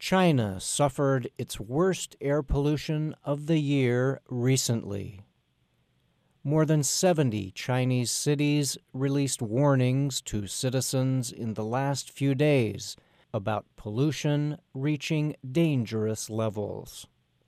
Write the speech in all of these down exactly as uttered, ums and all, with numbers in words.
China suffered its worst air pollution of the year recently. More than seventy Chinese cities released warnings to citizens in the last few days about pollution reaching dangerous levels.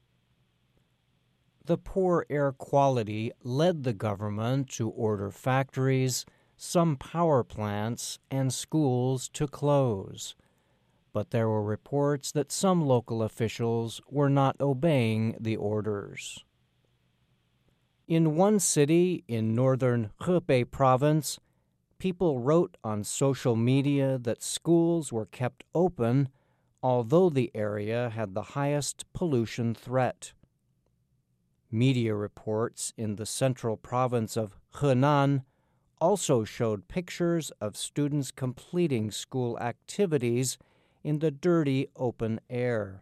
The poor air quality led the government to order factories, some power plants, and schools to close. But there were reports that some local officials were not obeying the orders. In one city in northern Hebei province, people wrote on social media that schools were kept open, although the area had the highest pollution threat. Media reports in the central province of Henan also showed pictures of students completing school activities in the dirty open air.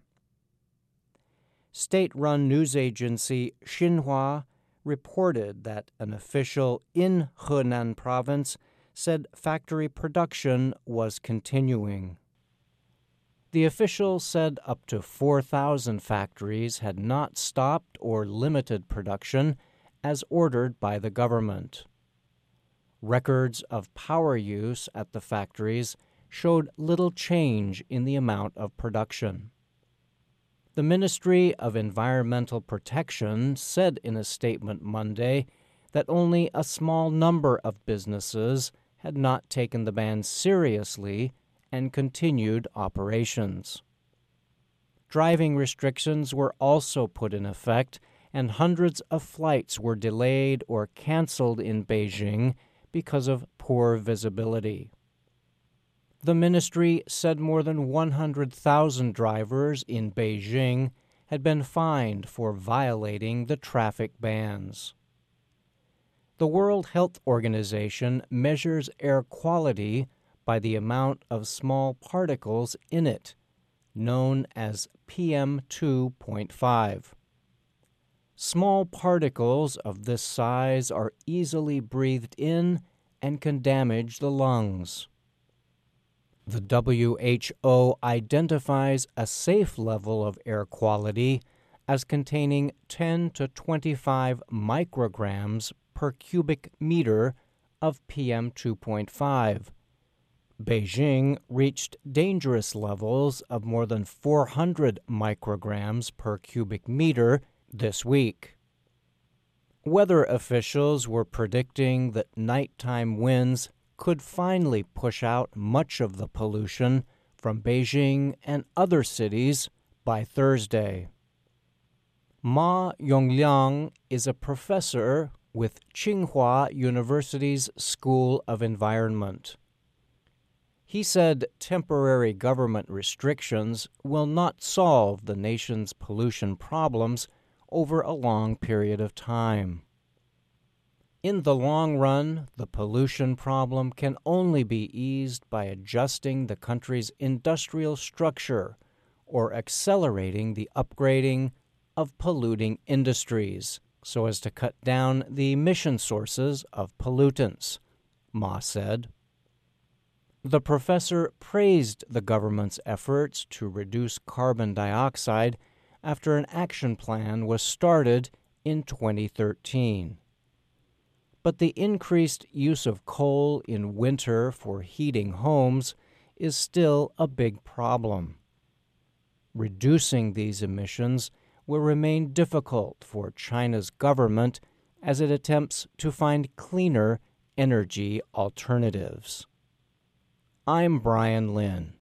State-run news agency Xinhua reported that an official in Henan province said factory production was continuing. The official said up to four thousand factories had not stopped or limited production as ordered by the government. Records of power use at the factories showed little change in the amount of production. The Ministry of Environmental Protection said in a statement Monday that only a small number of businesses had not taken the ban seriously and continued operations. Driving restrictions were also put in effect, and hundreds of flights were delayed or canceled in Beijing because of poor visibility. The ministry said more than one hundred thousand drivers in Beijing had been fined for violating the traffic bans. The World Health Organization measures air quality by the amount of small particles in it, known as P M two point five. Small particles of this size are easily breathed in and can damage the lungs. The W H O identifies a safe level of air quality as containing ten to twenty-five micrograms per cubic meter of P M two point five. Beijing reached dangerous levels of more than four hundred micrograms per cubic meter this week. Weather officials were predicting that nighttime winds could finally push out much of the pollution from Beijing and other cities by Thursday. Ma Yongliang is a professor with Tsinghua University's School of Environment. He said temporary government restrictions will not solve the nation's pollution problems over a long period of time. In the long run, the pollution problem can only be eased by adjusting the country's industrial structure or accelerating the upgrading of polluting industries so as to cut down the emission sources of pollutants, Ma said. The professor praised the government's efforts to reduce carbon dioxide after an action plan was started in twenty thirteen. But the increased use of coal in winter for heating homes is still a big problem. Reducing these emissions will remain difficult for China's government as it attempts to find cleaner energy alternatives. I'm Brian Lynn.